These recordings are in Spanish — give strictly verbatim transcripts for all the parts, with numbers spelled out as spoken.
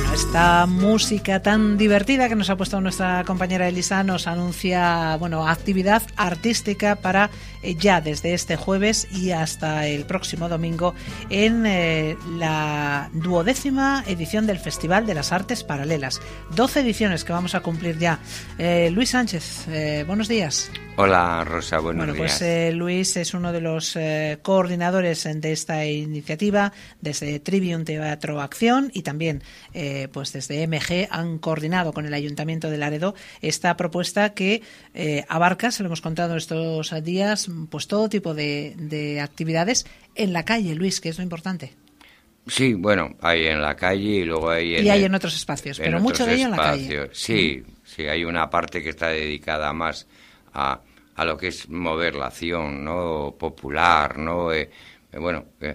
Bueno, esta música tan divertida que nos ha puesto nuestra compañera Elisa nos anuncia, bueno, actividad artística para eh, ya desde este jueves y hasta el próximo domingo en eh, la duodécima edición del Festival de las Artes Paralelas. doce ediciones que vamos a cumplir ya. Eh, Luis Sánchez, eh, buenos días. Hola, Rosa, buenos bueno, días. Pues eh, Luis es uno de los eh, coordinadores de esta iniciativa desde Trivium Teatro Acción y también eh, pues desde M G han coordinado con el Ayuntamiento de Laredo esta propuesta que eh, abarca, se lo hemos contado estos días, pues todo tipo de, de actividades en la calle, Luis, que es lo importante. Sí, bueno, hay en la calle y luego hay en... Y hay el, en otros espacios, en pero otros mucho de ello en la espacios. calle. Sí, mm. sí, hay una parte que está dedicada más a, a lo que es mover la acción, ¿no? Popular, ¿no? Eh, eh, bueno, eh,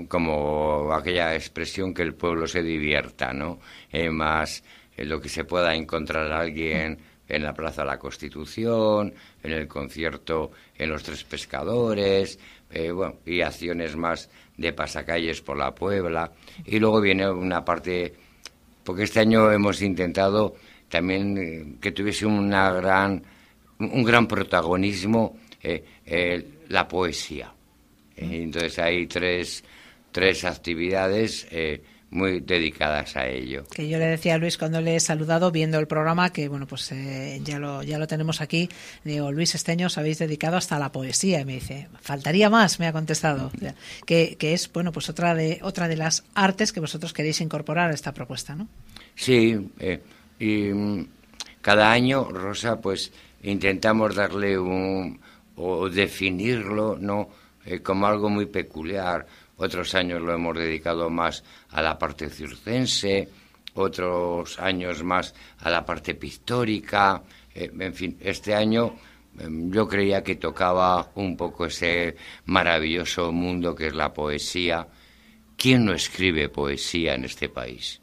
como aquella expresión que el pueblo se divierta, ¿no? Eh, más eh, lo que se pueda encontrar a alguien en la Plaza de la Constitución, en el concierto en Los Tres Pescadores, eh, bueno, y acciones más de pasacalles por la Puebla. Y luego viene una parte, porque este año hemos intentado también eh, que tuviese una gran, un gran protagonismo eh, eh, la poesía. Eh, entonces hay tres, tres actividades eh, muy dedicadas a ello. Que yo le decía a Luis cuando le he saludado viendo el programa que bueno pues eh, ya lo ya lo tenemos aquí. Digo, Luis, este año os habéis dedicado hasta a la poesía y me dice, faltaría más, me ha contestado. O sea, que, que es bueno pues otra de otra de las artes que vosotros queréis incorporar a esta propuesta, ¿no? Sí, eh, y um, cada año, Rosa, pues intentamos darle un o definirlo, no eh, como algo muy peculiar. Otros años lo hemos dedicado más a la parte circense, otros años más a la parte pictórica. Eh, en fin, este año eh, yo creía que tocaba un poco ese maravilloso mundo que es la poesía. ¿Quién no escribe poesía en este país?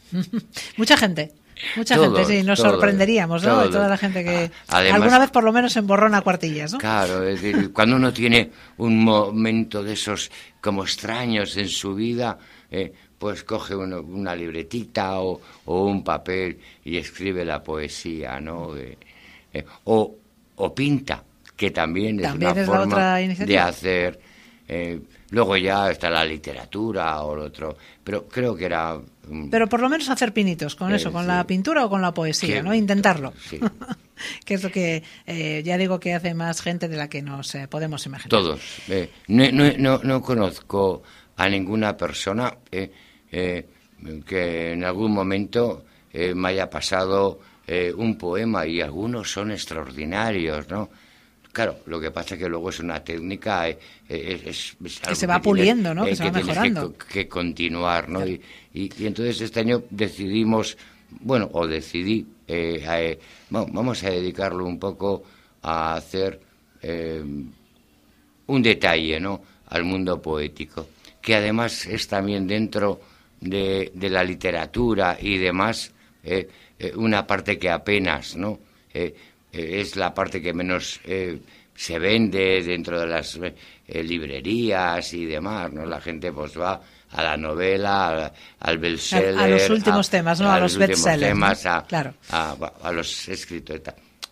Mucha gente. Mucha todos, gente, sí, nos todos, sorprenderíamos, ¿no? todos. De toda la gente que Además, alguna vez por lo menos emborrona cuartillas, ¿no? Claro, es decir, cuando uno tiene un momento de esos como extraños en su vida, eh, pues coge uno, una libretita o, o un papel y escribe la poesía, ¿no? Eh, eh, o, o pinta, que también es ¿También una es forma la otra de iniciativa? hacer... Eh, luego ya está la literatura o lo otro, pero creo que era... Um, pero por lo menos hacer pinitos con eh, eso, con sí. la pintura o con la poesía, que, ¿no? Intentarlo. Sí. Que es lo que, eh, ya digo, que hace más gente de la que nos eh, podemos imaginar. Todos. Eh, no, no, no, no conozco a ninguna persona eh, eh, que en algún momento eh, me haya pasado eh, un poema, y algunos son extraordinarios, ¿no? Claro, lo que pasa es que luego es una técnica... Eh, es, es, es que se va que puliendo, tienes, ¿no? Que eh, se va que mejorando. Que, que continuar, ¿no? Claro. Y, y, y entonces este año decidimos, bueno, o decidí, eh, eh, bueno, vamos a dedicarlo un poco a hacer eh, un detalle, ¿no? Al mundo poético, que además es también dentro de, de la literatura y demás, eh, eh, una parte que apenas, ¿no? Eh, es la parte que menos eh, se vende dentro de las eh, librerías y demás, ¿no? La gente pues va a la novela, a, al bestseller, a, a los últimos a, temas, ¿no? A, a los, los bestsellers, temas, ¿no? a, claro. a, a, a los escritores.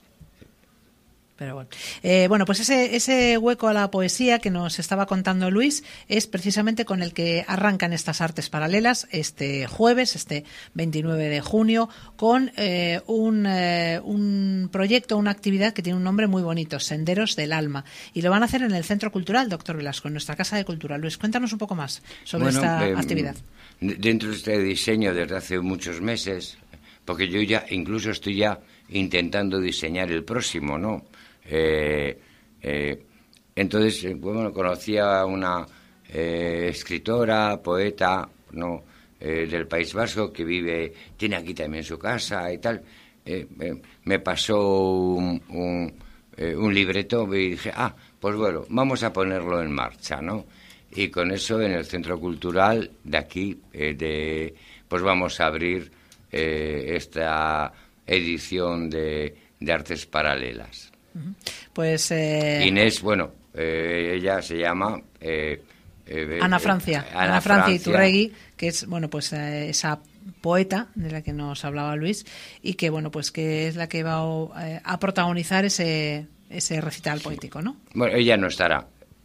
Pero bueno, eh, bueno, pues ese ese hueco a la poesía que nos estaba contando Luis es precisamente con el que arrancan estas artes paralelas este jueves, este veintinueve de junio, con eh, un, eh, un proyecto, una actividad que tiene un nombre muy bonito, Senderos del Alma. Y lo van a hacer en el Centro Cultural, doctor Velasco, en nuestra Casa de Cultura. Luis, cuéntanos un poco más sobre bueno, esta eh, actividad. Dentro de este diseño desde hace muchos meses, porque yo ya incluso estoy ya intentando diseñar el próximo, ¿no? Eh, eh, entonces, eh, bueno, conocí a una eh, escritora, poeta, ¿no? Eh, del País Vasco que vive, tiene aquí también su casa y tal. Eh, eh, me pasó un, un, eh, un libreto y dije, ah, pues bueno, vamos a ponerlo en marcha, ¿no? Y con eso en el Centro Cultural de aquí, eh, de, pues vamos a abrir eh, esta edición de, de Artes Paralelas. Pues eh... Inés, bueno, eh, ella se llama eh, eh, Ana Francia, Ana, Ana Francia Francia Iturregui, que es bueno pues eh, esa poeta de la que nos hablaba Luis y que, bueno, pues que es la que va a, a protagonizar ese, ese recital poético, ¿no? Bueno, ella no estará.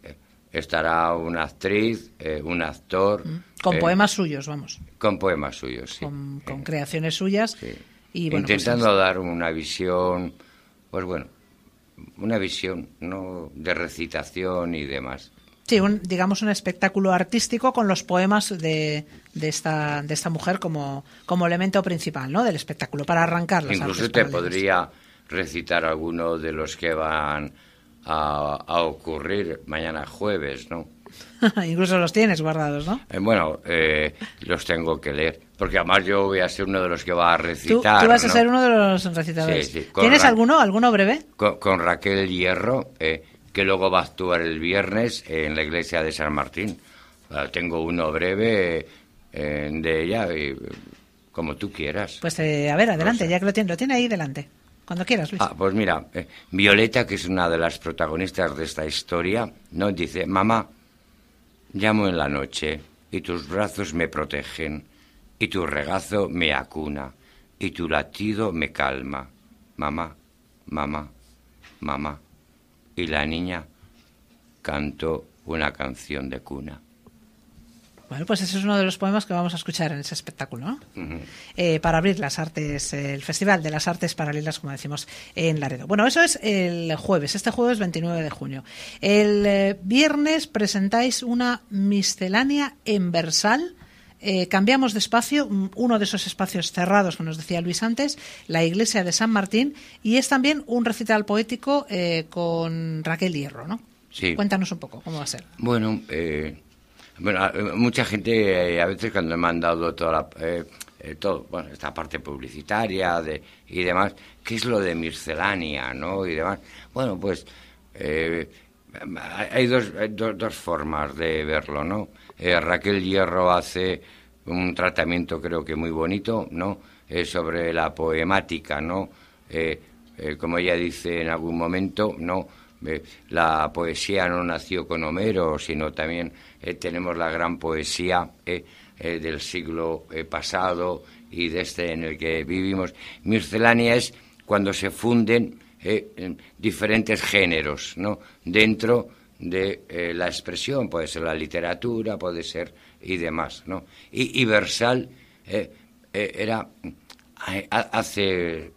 Estará una actriz, eh, un actor... Con eh, poemas suyos, vamos. Con poemas suyos, sí. Con, con creaciones suyas. Sí. Y, bueno, intentando pues, dar una visión, pues bueno, una visión no de recitación y demás. Sí, un, digamos un espectáculo artístico con los poemas de, de esta de esta mujer como, como elemento principal, ¿no? Del espectáculo, para arrancar las Incluso artes te paralelas. podría recitar alguno de los que van a, a ocurrir mañana jueves, ¿no? Incluso los tienes guardados, ¿no? Eh, bueno, eh, los tengo que leer, porque además yo voy a ser uno de los que va a Tú, recitar. tú vas a ¿no? ser uno de los recitadores. Sí, sí, con ¿Tienes Ra- alguno, alguno breve? Con, con Raquel Hierro, eh, que luego va a actuar el viernes en la iglesia de San Martín. Uh, tengo uno breve eh, de ella, y, como tú quieras. Pues eh, a ver, adelante, Rosa. ya que lo tiene, lo tiene ahí delante. Cuando quieras, Luis. Ah, pues mira, eh, Violeta, que es una de las protagonistas de esta historia, ¿no? Dice: mamá, llamo en la noche y tus brazos me protegen y tu regazo me acuna y tu latido me calma. Mamá, mamá, mamá. Y la niña cantó una canción de cuna. Bueno, pues ese es uno de los poemas que vamos a escuchar en ese espectáculo, ¿no? Uh-huh. Eh, para abrir las artes, eh, el Festival de las Artes Paralelas, como decimos, en Laredo. Bueno, eso es el jueves, este jueves veintinueve de junio. El eh, viernes presentáis una miscelánea en Versal. Eh, cambiamos de espacio, uno de esos espacios cerrados que nos decía Luis antes, la iglesia de San Martín, y es también un recital poético eh, con Raquel Hierro, ¿no? Sí. Cuéntanos un poco, ¿cómo va a ser? Bueno, eh, bueno, mucha gente eh, a veces cuando me han dado toda la, eh, eh, todo, bueno, esta parte publicitaria de, y demás, ¿qué es lo de miscelánea, no? Y demás. Bueno, pues eh, hay dos, hay dos, dos formas de verlo, ¿no? Eh, Raquel Hierro hace un tratamiento, creo que muy bonito, ¿no? Eh, sobre la poemática, ¿no? Eh, eh, como ella dice en algún momento, ¿no? Eh, la poesía no nació con Homero, sino también eh, tenemos la gran poesía eh, eh, del siglo eh, pasado y de este en el que vivimos. Miscelánea es cuando se funden eh, diferentes géneros, ¿no? Dentro de eh, la expresión, puede ser la literatura, puede ser y demás, ¿no? Y, y Versal eh, eh, era eh, hace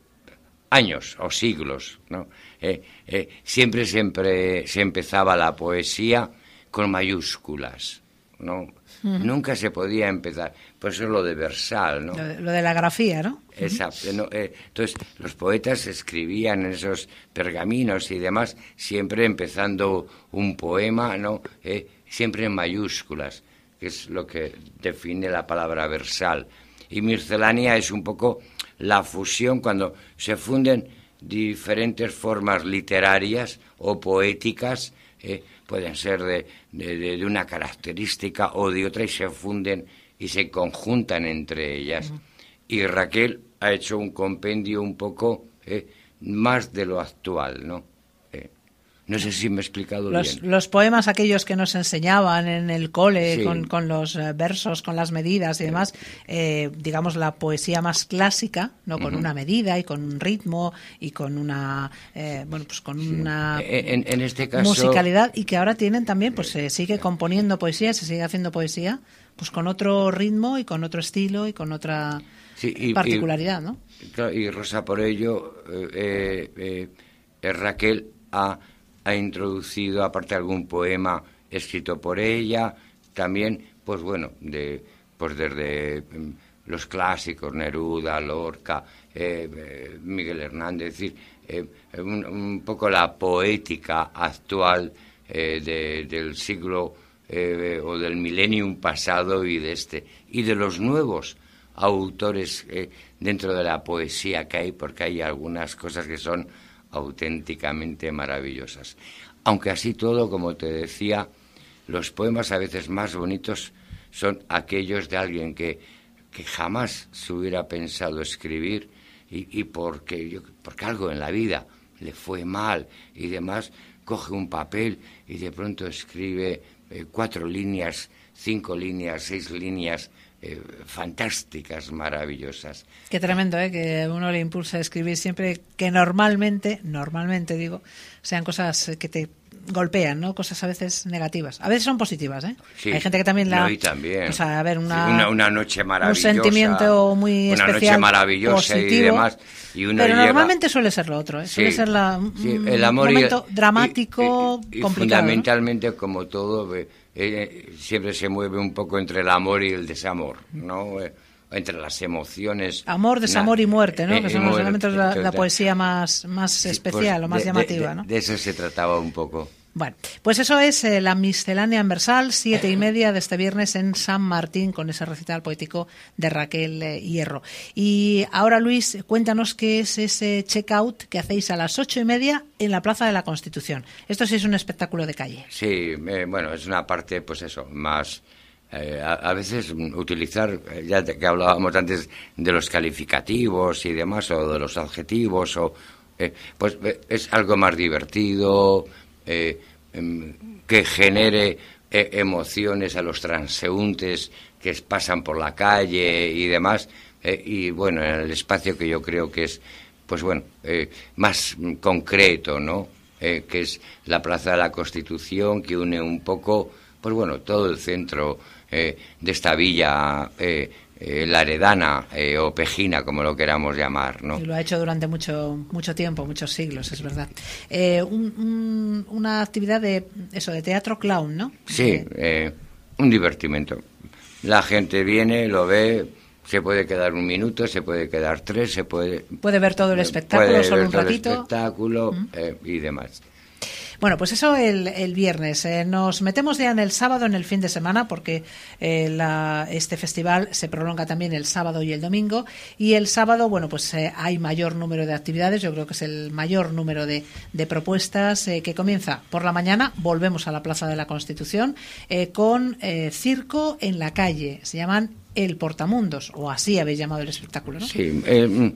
años o siglos, ¿no? Eh, eh, siempre, siempre se empezaba la poesía con mayúsculas, ¿no? Uh-huh. Nunca se podía empezar, por eso es lo de Versal, ¿no? Lo de, lo de la grafía, ¿no? Exacto. ¿no? Eh, entonces, los poetas escribían en esos pergaminos y demás, siempre empezando un poema, ¿no? Eh, siempre en mayúsculas, que es lo que define la palabra versal. Y miscelánea es un poco la fusión, cuando se funden diferentes formas literarias o poéticas, eh, pueden ser de, de, de una característica o de otra, y se funden y se conjuntan entre ellas. Uh-huh. Y Raquel ha hecho un compendio un poco eh, más de lo actual, ¿no? Eh, no sé si me he explicado los, bien. Los poemas aquellos que nos enseñaban en el cole, sí. con, con los eh, versos, con las medidas y demás, eh, digamos la poesía más clásica, ¿no? Con uh-huh. una medida y con un ritmo y con una, eh, bueno, pues con sí. una en, en este caso, musicalidad, y que ahora tienen también, pues se sigue componiendo poesía, se sigue haciendo poesía, pues con otro ritmo y con otro estilo y con otra sí, y, particularidad, y, ¿no? Claro, y Rosa, por ello, eh, eh, eh, Raquel ha, ha introducido, aparte de algún poema escrito por ella, también, pues bueno, de pues desde um, los clásicos, Neruda, Lorca, eh, eh, Miguel Hernández, es decir, eh, un, un poco la poética actual eh, de, del siglo eh, o del milenium pasado y de este, y de los nuevos autores eh, dentro de la poesía que hay, porque hay algunas cosas que son auténticamente maravillosas. Aunque así todo, como te decía, los poemas a veces más bonitos son aquellos de alguien que, que jamás se hubiera pensado escribir y, y porque, yo, porque algo en la vida le fue mal y demás, coge un papel y de pronto escribe eh, cuatro líneas, cinco líneas, seis líneas, eh, fantásticas, maravillosas. Qué tremendo, ¿eh? Que uno le impulsa a escribir siempre que normalmente, normalmente digo, sean cosas que te golpean, ¿no? Cosas a veces negativas. A veces son positivas, ¿eh? Sí, hay gente que también la... no, y también. O sea, a ver, una, sí, una, una noche maravillosa. Un sentimiento muy una especial, noche maravillosa positivo, y demás. Y uno pero llega... normalmente suele ser lo otro, ¿eh? Suele sí, ser la, sí, un el amor momento y, dramático, y, y, y complicado. fundamentalmente, ¿no? Como todo, eh, eh, siempre se mueve un poco entre el amor y el desamor, ¿no? Eh, entre las emociones. Amor, desamor na, y muerte, ¿no? Eh, que son los elementos de la, la poesía más, más sí, especial pues o más de, llamativa, de, ¿no? De eso se trataba un poco. Bueno, pues eso es eh, la miscelánea universal, siete y media de este viernes en San Martín, con ese recital poético de Raquel eh, Hierro. Y ahora, Luis, cuéntanos qué es ese check-out que hacéis a las ocho y media en la Plaza de la Constitución. Esto sí es un espectáculo de calle. Sí, eh, bueno, es una parte, pues eso, más... Eh, a, a veces utilizar, eh, ya que hablábamos antes de los calificativos y demás, o de los adjetivos, o eh, pues eh, es algo más divertido, eh, eh, que genere eh, emociones a los transeúntes que pasan por la calle y demás, eh, y bueno, en el espacio que yo creo que es, pues bueno, eh, más concreto, ¿no? Eh, que es la Plaza de la Constitución, que une un poco, pues bueno, todo el centro eh, de esta villa eh, eh, laredana eh, o pejina, como lo queramos llamar, ¿no? Y lo ha hecho durante mucho mucho tiempo, muchos siglos, es verdad. Eh, un, un, una actividad de eso, de teatro clown, ¿no? Sí, eh, eh, un divertimento. La gente viene, lo ve, se puede quedar un minuto, se puede quedar tres, se puede... Puede ver todo el espectáculo, puede solo ver un todo ratito. El espectáculo ¿Mm? eh, y demás. Bueno, pues eso el, el viernes. Eh, nos metemos ya en el sábado, en el fin de semana, porque eh, la, este festival se prolonga también el sábado y el domingo. Y el sábado, bueno, pues eh, hay mayor número de actividades. Yo creo que es el mayor número de, de propuestas eh, que comienza por la mañana. Volvemos a la Plaza de la Constitución eh, con eh, circo en la calle. Se llaman El Portamundos, o así habéis llamado el espectáculo, ¿no? Sí, eh,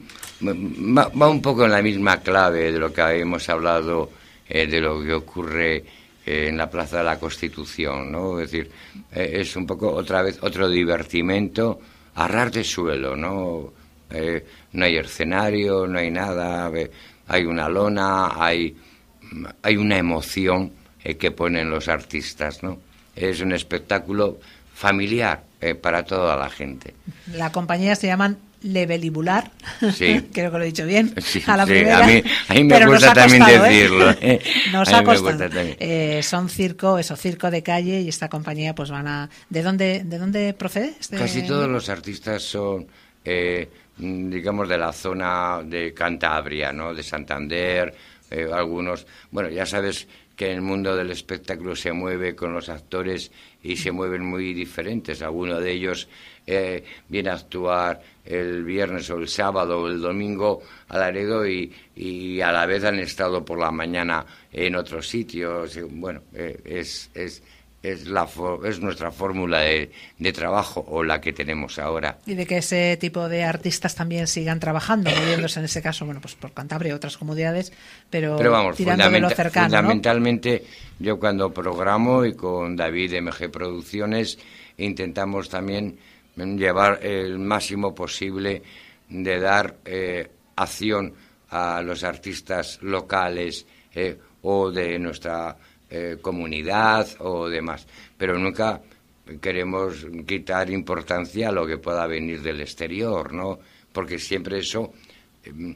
va, va un poco en la misma clave de lo que hemos hablado, eh, de lo que ocurre eh, en la Plaza de la Constitución, ¿no? Es decir, eh, es un poco otra vez otro divertimento a ras de suelo, ¿no? Eh, no hay escenario, no hay nada, eh, hay una lona, hay, hay una emoción eh, que ponen los artistas, ¿no? Es un espectáculo familiar eh, para toda la gente. La compañía se llaman Levelibular, sí. Creo que lo he dicho bien, sí, a la sí. primera. A mí, a mí me pero gusta nos ha también costado, decirlo. ¿eh? ¿eh? Nos a ha mí me costado. gusta también. Eh, son circo, eso, circo de calle, y esta compañía pues van a... ¿De dónde, de dónde procede? Este... Casi todos los artistas son, eh, digamos, de la zona de Cantabria, ¿no? De Santander, eh, algunos... Bueno, ya sabes que el mundo del espectáculo se mueve con los actores y se mueven muy diferentes. Alguno de ellos eh, viene a actuar el viernes o el sábado o el domingo a Laredo y, y a la vez han estado por la mañana en otros sitios. Bueno, eh, es, es, es, la, es nuestra fórmula de, de trabajo, o la que tenemos ahora. Y de que ese tipo de artistas también sigan trabajando, moviéndose en ese caso, bueno, pues por Cantabria y otras comunidades, pero, pero vamos, tirando de lo cercano, fundamentalmente, ¿no? Yo cuando programo, y con David M G Producciones, intentamos también llevar el máximo posible de dar eh, acción a los artistas locales eh, o de nuestra eh, comunidad o demás, pero nunca queremos quitar importancia a lo que pueda venir del exterior, ¿no? Porque siempre eso eh,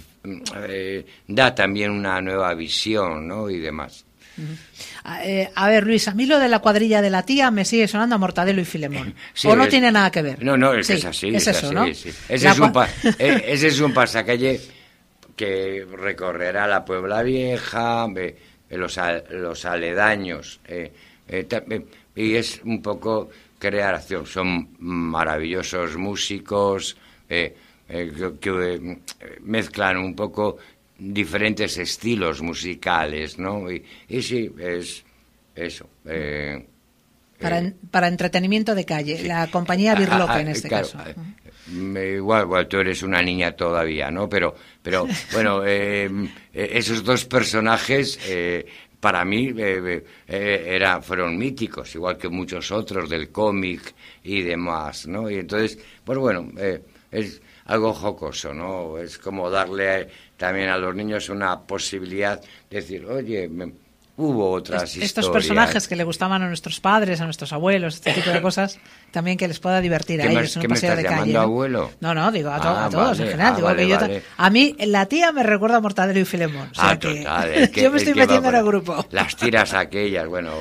eh, da también una nueva visión, ¿no? Y demás. Uh-huh. Eh, a ver, Luis, a mí lo de la cuadrilla de la tía me sigue sonando a Mortadelo y Filemón. Sí, ¿O no es, tiene nada que ver? No, no, es, sí, es así. Es, es eso, así, ¿no? Sí. Ese, es un pa, ese es un pasacalle que recorrerá la Puebla Vieja, eh, los, los aledaños, eh, eh, eh, y es un poco crear acción. Son maravillosos músicos eh, eh, que, que eh, mezclan un poco diferentes estilos musicales, ¿no? Y, y sí, es eso. Eh, para, eh, para entretenimiento de calle, sí. La compañía Birloque, ah, ah, en este claro, caso. Eh, igual, igual, tú eres una niña todavía, ¿no? Pero, pero bueno, eh, esos dos personajes, eh, para mí eh, eh, era, fueron míticos, igual que muchos otros del cómic y demás, ¿no? Y entonces, pues bueno, eh, es algo jocoso, ¿no? Es como darle también a los niños una posibilidad de decir, oye, me, hubo otras Est- historias. Estos personajes que le gustaban a nuestros padres, a nuestros abuelos, este tipo de cosas, también que les pueda divertir a ¿Qué me- ellos en qué un me paseo estás de calle, llamando ¿no? abuelo? No, no, digo a, to- Ah, a todos vale, en general. ah, Digo vale, que yo ta- vale. A mí la tía me recuerda a Mortadelo y Filemón. O sea Ah, que total, es que- yo me es estoy que va metiendo en por- el grupo. Las tiras aquellas, bueno,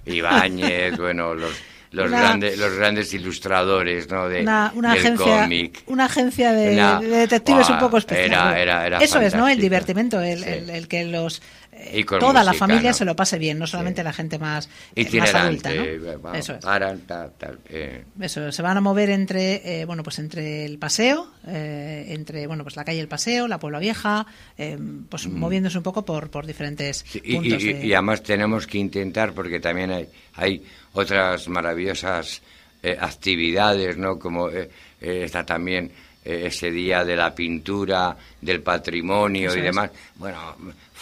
Ibáñez, bueno, los los Una- grandes los grandes ilustradores, ¿no? De, Una, una del agencia, cómic. una agencia de, Una- de detectives Buah, un poco especial. era- era- era Eso es, ¿no? El fantástico. divertimento, el, Sí. el- el que los eh, Y con toda la música, familia ¿no? se lo pase bien, no solamente Sí. la gente más, Y eh, más adulta, itinerante, ¿no? va- Eso es. paran, tal, tal, eh. Eso, se van a mover entre, eh, bueno, pues entre el paseo, eh, entre, bueno, pues la calle El Paseo, la Puebla Vieja, eh, pues moviéndose un poco por, por diferentes Sí, y, puntos. y- de- y además tenemos que intentar, porque también hay, hay otras maravillosas eh, actividades, ¿no? Como eh, eh, está también eh, ese día de la pintura, del patrimonio Eso y es. demás. Bueno,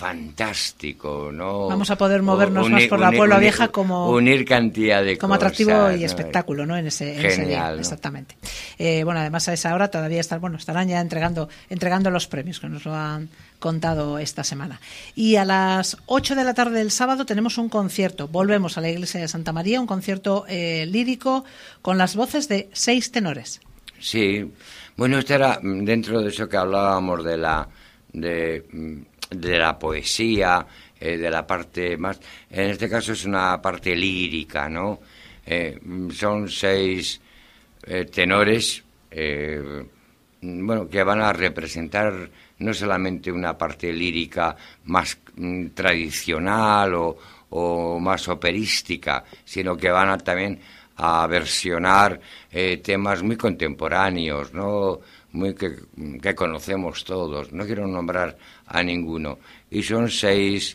fantástico, ¿no? Vamos a poder movernos Unir- más por la unir- Puebla unir- Vieja como- unir cantidad de como cosas, atractivo y ¿no? espectáculo, ¿no? En ese, en ese día, Genial, ¿no? exactamente. Eh, bueno, además a esa hora todavía están, bueno, estarán ya entregando, entregando los premios que nos lo han contado esta semana. Y a las ocho de la tarde del sábado tenemos un concierto. Volvemos a la iglesia de Santa María, un concierto eh, lírico con las voces de seis tenores. Sí, bueno, esto era mm, dentro de eso que hablábamos de la de, mm, de la poesía, eh, de la parte más, en este caso es una parte lírica, ¿no? Eh, mm, son seis eh, tenores, eh, mm, bueno, que van a representar no solamente una parte lírica más mm, tradicional o, o más operística, sino que van a también a versionar eh, temas muy contemporáneos, ¿no? Muy que, que conocemos todos. No quiero nombrar a ninguno. Y son seis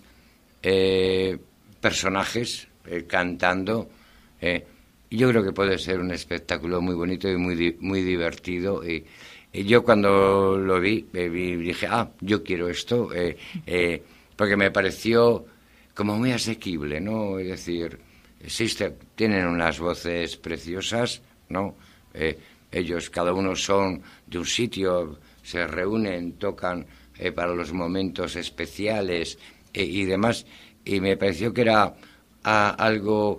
eh, personajes eh, cantando. Eh, y yo creo que puede ser un espectáculo muy bonito y muy di- muy divertido. Y, y yo cuando lo vi, eh, vi, dije, ah, yo quiero esto, eh, eh, porque me pareció como muy asequible, ¿no? Es decir, existe, tienen unas voces preciosas, ¿no? Eh, ellos, cada uno son de un sitio, se reúnen, tocan eh, para los momentos especiales eh, y demás. Y me pareció que era a, algo,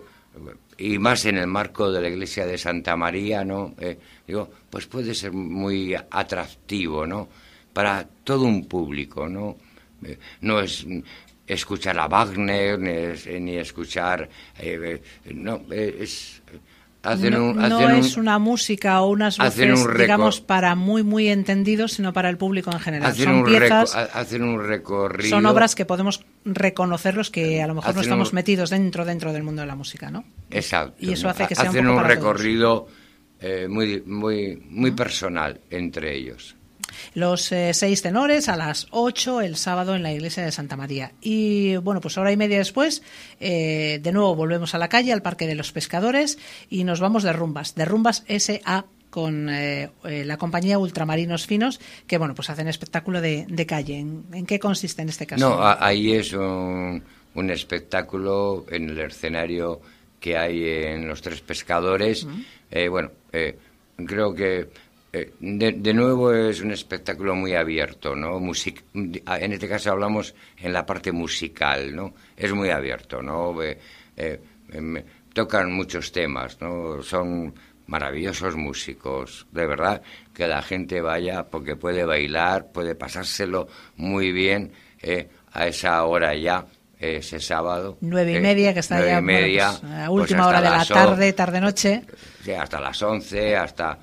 y más en el marco de la iglesia de Santa María, ¿no? Eh, digo, pues puede ser muy atractivo, ¿no? Para todo un público, ¿no? Eh, no es escuchar a Wagner, ni, es- ni escuchar... eh, eh, no, eh, es... Hacen no un, no hacen es un- una música o unas hacen voces, un reco- digamos, para muy, muy entendidos, sino para el público en general. hacen Son un, piezas, reco- ha- hacen un recorrido... son obras que podemos reconocerlos que a lo mejor no Hacen estamos un- metidos dentro, dentro del mundo de la música, ¿no? Exacto. Y eso ¿no? hace que sea un Hacen poco un para todos. recorrido eh, muy, muy, muy personal entre ellos. Los eh, seis tenores a las ocho el sábado en la iglesia de Santa María. Y bueno, pues hora y media después, eh, de nuevo volvemos a la calle, al Parque de los Pescadores, y nos vamos de Rumbas, de Rumbas S A con eh, eh, la compañía Ultramarinos Finos, que bueno, pues hacen espectáculo de, de calle. ¿En, en qué consiste en este caso? No, a- ahí es un, un espectáculo en el escenario que hay en Los Tres Pescadores. Uh-huh. Eh, bueno, eh, creo que eh, de, de nuevo es un espectáculo muy abierto, ¿no? Music, en este caso hablamos en la parte musical, ¿no? Es muy abierto, ¿no? Eh, eh, eh, tocan muchos temas, ¿no? Son maravillosos músicos, de verdad, que la gente vaya porque puede bailar, puede pasárselo muy bien eh, a esa hora ya, ese sábado. Nueve y eh, media, que está ya media, bueno, pues, a última pues hora de la las tarde, tarde-noche. Sí, hasta las once, hasta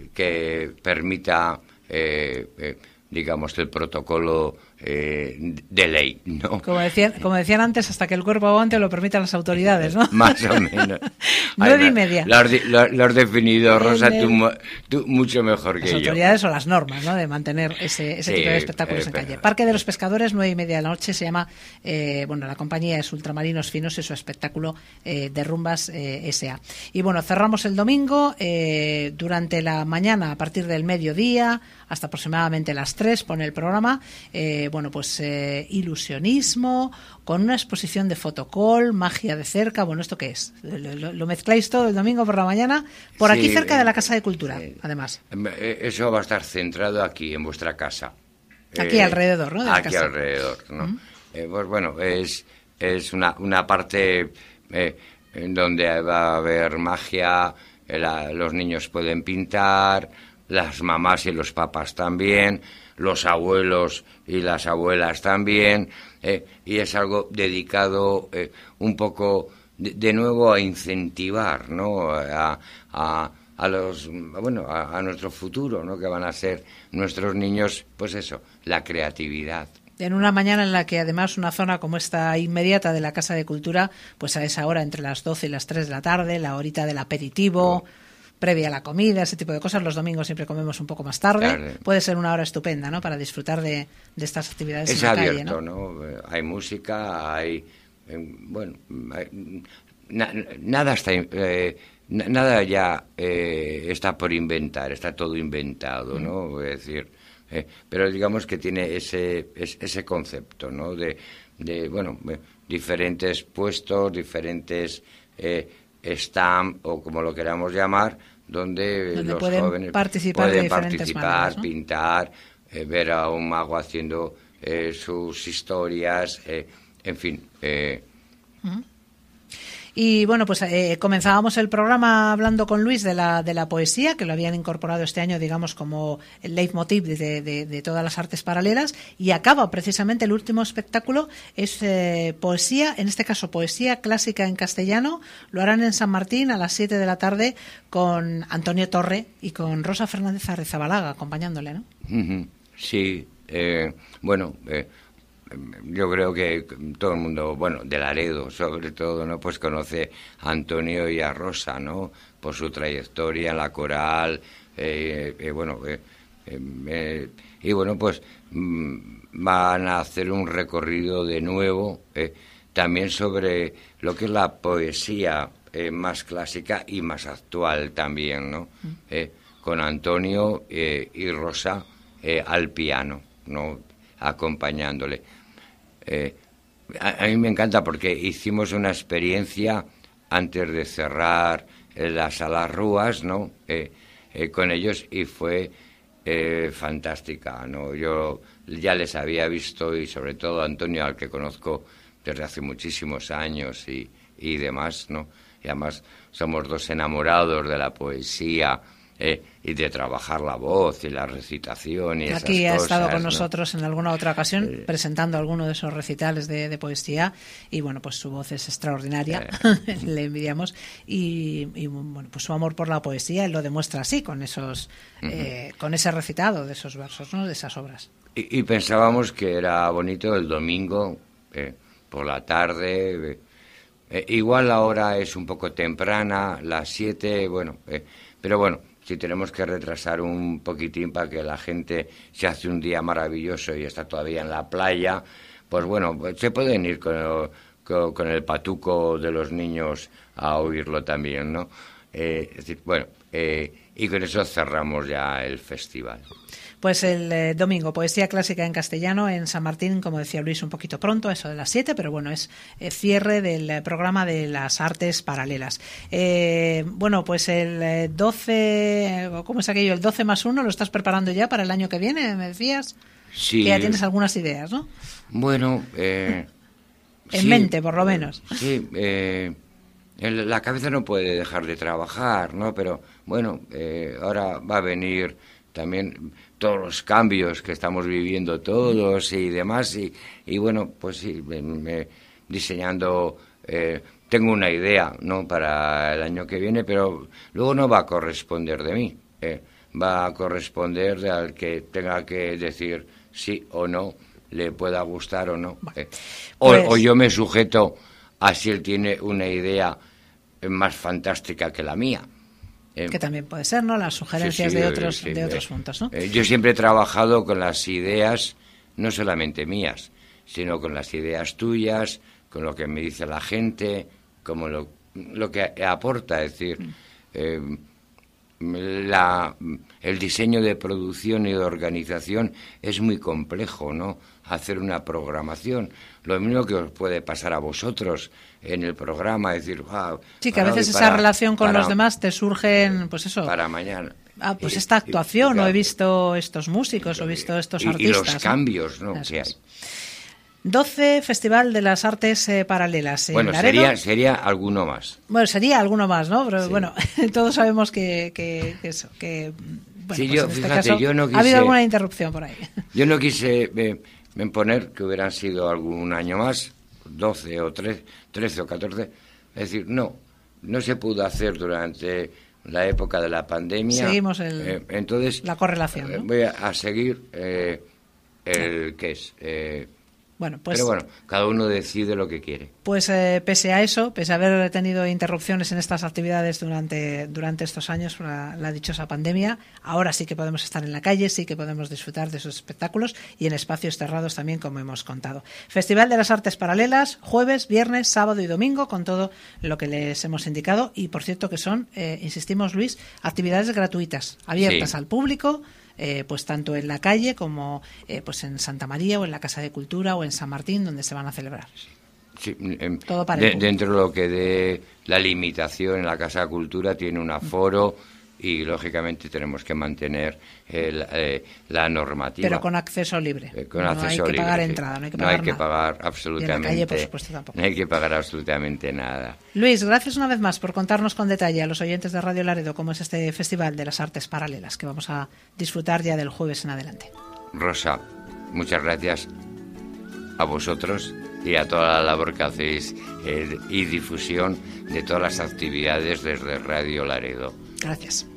que permita, eh, eh, digamos, el protocolo eh, de ley, ¿no? Como decían, como decían antes, hasta que el cuerpo aguante lo permitan las autoridades, ¿no? Más o menos. Nueve y media. Lo has, lo, lo has definido, Rosa, el... tú, tú mucho mejor que las yo. Las autoridades o las normas, ¿no? De mantener ese, ese sí, tipo de espectáculos eh, en calle. Pero... Parque de los Pescadores, nueve y media de la noche, se llama, eh, bueno, la compañía es Ultramarinos Finos y su espectáculo eh, de Rumbas eh, S A. Y bueno, cerramos el domingo, eh, durante la mañana, a partir del mediodía, hasta aproximadamente las tres, pone el programa, eh, eh, bueno, pues eh, ilusionismo, con una exposición de fotocall, magia de cerca. Bueno, ¿esto qué es? Lo, lo mezcláis todo el domingo por la mañana, por sí, aquí cerca de la Casa de Cultura, sí. Además. Eso va a estar centrado aquí, en vuestra casa. Aquí eh, alrededor, ¿no? De la aquí casa. alrededor, ¿no? Uh-huh. eh, pues bueno, es, es una, una parte eh, en donde va a haber magia, eh, la, los niños pueden pintar, las mamás y los papás también, los abuelos y las abuelas también, eh, y es algo dedicado eh, un poco de, de nuevo a incentivar, ¿no? A, a, a los, bueno, a, a nuestro futuro, ¿no? Que van a ser nuestros niños, pues eso, la creatividad. En una mañana en la que además una zona como esta inmediata de la Casa de Cultura, pues a esa hora entre las doce y las tres de la tarde, la horita del aperitivo, oh. previa a la comida, ese tipo de cosas. Los domingos siempre comemos un poco más tarde. Tarde. Puede ser una hora estupenda, ¿no? Para disfrutar de, de estas actividades es en la abierto, calle, ¿no? ¿no? Hay música, hay... Eh, bueno, hay, na, nada está... Eh, nada ya eh, está por inventar, está todo inventado, ¿no? Mm. Es decir... Eh, pero digamos que tiene ese es, ese concepto, ¿no? De, de bueno, eh, diferentes puestos, diferentes eh, stand o como lo queramos llamar, donde, donde los pueden jóvenes participar pueden de participar, maneras, ¿no? pintar, eh, ver a un mago haciendo eh, sus historias, eh, en fin. Eh, uh-huh. Y bueno, pues eh, comenzábamos el programa hablando con Luis de la de la poesía, que lo habían incorporado este año, digamos, como el leitmotiv de, de, de todas las artes paralelas, y acaba precisamente el último espectáculo, es eh, poesía, en este caso poesía clásica en castellano. Lo harán en San Martín a las siete de la tarde con Antonio Torre y con Rosa Fernández Arrizabalaga acompañándole, ¿no? Sí, eh, bueno... Eh, yo creo que todo el mundo, bueno, de Laredo sobre todo, ¿no? Pues conoce a Antonio y a Rosa, ¿no? Por su trayectoria en la coral, eh, eh, bueno, eh, eh, y bueno, pues mmm, van a hacer un recorrido de nuevo, eh, también sobre lo que es la poesía eh, más clásica y más actual también, ¿no? Eh, con Antonio eh, y Rosa eh, al piano, ¿no? Acompañándole. Eh, a, a mí me encanta porque hicimos una experiencia antes de cerrar eh, la Sala Rúas, ¿no? Eh, eh, con ellos y fue eh, fantástica, ¿no? Yo ya les había visto y sobre todo a Antonio, al que conozco desde hace muchísimos años y, y demás, ¿no? Y además somos dos enamorados de la poesía, Eh, y de trabajar la voz y la recitación y esas cosas. Aquí ha estado con ¿no? nosotros en alguna otra ocasión eh, presentando alguno de esos recitales de, de poesía y bueno, pues su voz es extraordinaria, eh. le envidiamos y, y bueno, pues su amor por la poesía él lo demuestra así con esos uh-huh. eh, con ese recitado de esos versos, ¿no? De esas obras. Y, y pensábamos que era bonito el domingo eh, por la tarde. Eh, eh, igual la hora es un poco temprana, las siete, bueno, eh, pero bueno. Si tenemos que retrasar un poquitín para que la gente se hace un día maravilloso y está todavía en la playa, pues bueno, se pueden ir con, con, con el patuco de los niños a oírlo también, ¿no? Eh, es decir, bueno, eh, y con eso cerramos ya el festival. Pues el eh, domingo, poesía clásica en castellano en San Martín, como decía Luis, un poquito pronto, eso de las siete, pero bueno, es eh, cierre del eh, programa de las artes paralelas. Eh, bueno, pues el eh, doce, ¿cómo es aquello? El doce más uno, ¿lo estás preparando ya para el año que viene, me decías? Sí. Que ya tienes algunas ideas, ¿no? Bueno, eh... en sí, mente, por lo menos. Sí, eh... el, la cabeza no puede dejar de trabajar, ¿no? Pero bueno, eh, ahora va a venir también todos los cambios que estamos viviendo todos y demás y, y bueno, pues sí, me, me, diseñando, eh, tengo una idea, ¿no? Para el año que viene, pero luego no va a corresponder de mí, eh, va a corresponder de al que tenga que decir sí o no, le pueda gustar o no. Eh. O, pues... o yo me sujeto a si él tiene una idea más fantástica que la mía. Eh, que también puede ser, ¿no? Las sugerencias sí, sí, de otros sí, de otros eh, puntos, ¿no? Eh, yo siempre he trabajado con las ideas, no solamente mías, sino con las ideas tuyas, con lo que me dice la gente, como lo, lo que aporta, es decir, mm. eh, la, el diseño de producción y de organización es muy complejo, ¿no? Hacer una programación. Lo mismo que os puede pasar a vosotros en el programa, decir, wow, sí, que a veces esa para, relación con para, los demás te surgen, pues eso. Para mañana. Ah, pues y, esta actuación, y, y, claro, o he visto estos músicos, o he visto estos y, artistas. Y los cambios, ¿no? Que hay. doce Festival de las Artes eh, Paralelas. Bueno, sería, sería alguno más. Bueno, sería alguno más, ¿no? Pero sí. Bueno, todos sabemos que, que, que eso, que... Bueno, sí, pues yo, en este fíjate, caso, yo no quise... Ha habido alguna interrupción por ahí. Yo no quise eh, poner que hubieran sido algún año más, doce o trece o catorce. Es decir, no, no se pudo hacer durante la época de la pandemia. Seguimos el, eh, entonces, la correlación, ¿no? Voy a, a seguir eh, el que es... Eh, Bueno, pues, Pero bueno, cada uno decide lo que quiere. Pues eh, pese a eso, pese a haber tenido interrupciones en estas actividades durante, durante estos años, la, la dichosa pandemia, ahora sí que podemos estar en la calle, sí que podemos disfrutar de esos espectáculos y en espacios cerrados también, como hemos contado. Festival de las Artes Paralelas, jueves, viernes, sábado y domingo, con todo lo que les hemos indicado. Y por cierto que son, eh, insistimos Luis, actividades gratuitas, abiertas sí. al público. Eh, pues tanto en la calle como eh, pues en Santa María o en la Casa de Cultura o en San Martín, donde se van a celebrar. Sí, eh, Todo para de, dentro de lo que de la limitación en la Casa de Cultura tiene un aforo y lógicamente tenemos que mantener el, eh, la normativa. Pero con acceso libre. Eh, con no acceso hay que libre, pagar sí. entrada, no hay que no pagar hay que nada. pagar absolutamente. Y en la calle, por supuesto, tampoco. No hay que pagar absolutamente nada. Luis, gracias una vez más por contarnos con detalle a los oyentes de Radio Laredo cómo es este Festival de las Artes Paralelas que vamos a disfrutar ya del jueves en adelante. Rosa, muchas gracias a vosotros y a toda la labor que hacéis eh, y difusión de todas las actividades desde Radio Laredo. Gracias.